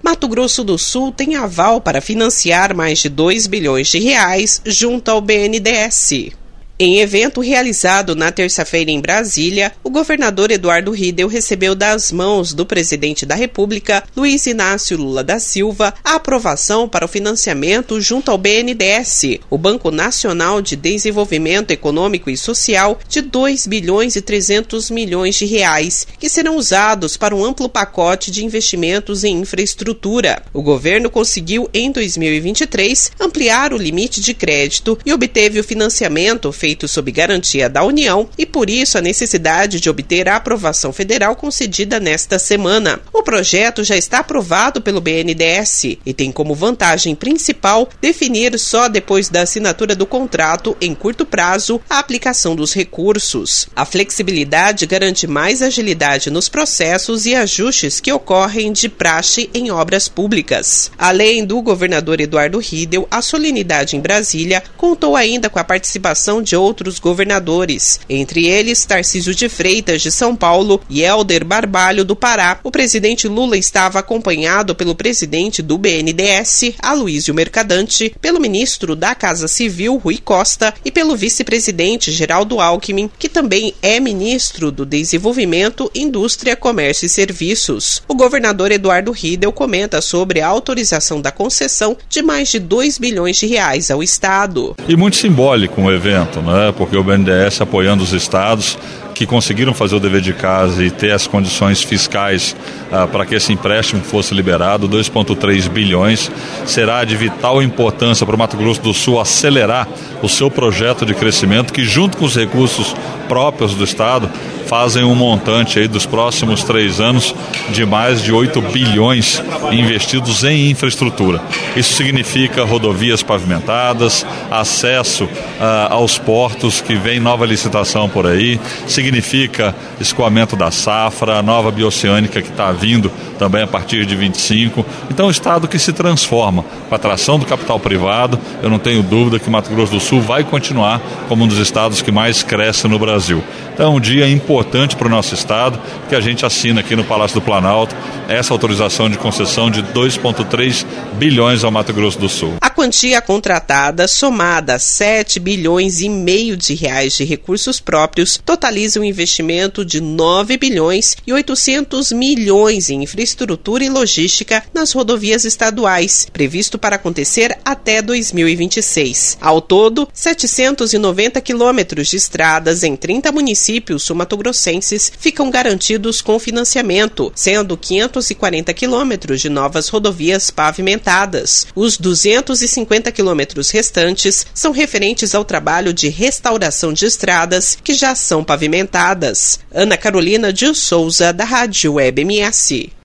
Mato Grosso do Sul tem aval para financiar mais de 2 bilhões de reais junto ao BNDES. Em evento realizado na terça-feira em Brasília, o governador Eduardo Riedel recebeu das mãos do presidente da República, Luiz Inácio Lula da Silva, a aprovação para o financiamento junto ao BNDES, o Banco Nacional de Desenvolvimento Econômico e Social, de 2 bilhões e 300 milhões de reais, que serão usados para um amplo pacote de investimentos em infraestrutura. O governo conseguiu, em 2023, ampliar o limite de crédito e obteve o financiamento feito sob garantia da União e, por isso, a necessidade de obter a aprovação federal concedida nesta semana. O projeto já está aprovado pelo BNDES e tem como vantagem principal definir só depois da assinatura do contrato, em curto prazo, a aplicação dos recursos. A flexibilidade garante mais agilidade nos processos e ajustes que ocorrem de praxe em obras públicas. Além do governador Eduardo Riedel, a solenidade em Brasília contou ainda com a participação de outros governadores, entre eles Tarcísio de Freitas, de São Paulo, e Helder Barbalho, do Pará. O presidente Lula estava acompanhado pelo presidente do BNDES, Aloysio Mercadante, pelo ministro da Casa Civil, Rui Costa, e pelo vice-presidente Geraldo Alckmin, que também é ministro do Desenvolvimento, Indústria, Comércio e Serviços. O governador Eduardo Riedel comenta sobre a autorização da concessão de mais de 2 bilhões de reais ao Estado. E muito simbólico o evento, porque o BNDES apoiando os estados que conseguiram fazer o dever de casa e ter as condições fiscais para que esse empréstimo fosse liberado, 2,3 bilhões, será de vital importância para o Mato Grosso do Sul acelerar o seu projeto de crescimento, que junto com os recursos próprios do estado fazem um montante aí dos próximos 3 anos de mais de 8 bilhões investidos em infraestrutura. Isso significa rodovias pavimentadas, acesso aos portos, que vem nova licitação por aí, significa escoamento da safra, a nova bioceânica que está vindo também a partir de 25. Então, é um estado que se transforma com a atração do capital privado. Eu não tenho dúvida que Mato Grosso do Sul vai continuar como um dos estados que mais cresce no Brasil. Então, é um dia importante para o nosso estado, que a gente assina aqui no Palácio do Planalto essa autorização de concessão de 2,3 bilhões ao Mato Grosso do Sul. A quantia contratada, somada a 7 bilhões e meio de reais de recursos próprios, totaliza um investimento de 9 bilhões e 800 milhões em infraestrutura e logística nas rodovias estaduais, previsto para acontecer até 2026. Ao todo, 790 quilômetros de estradas em 30 municípios sul-mato-grossenses ficam garantidos com financiamento, sendo 540 quilômetros de novas rodovias pavimentadas. Os 250 quilômetros restantes são referentes ao trabalho de restauração de estradas que já são pavimentadas. Ana Carolina de Souza, da Rádio Web MS.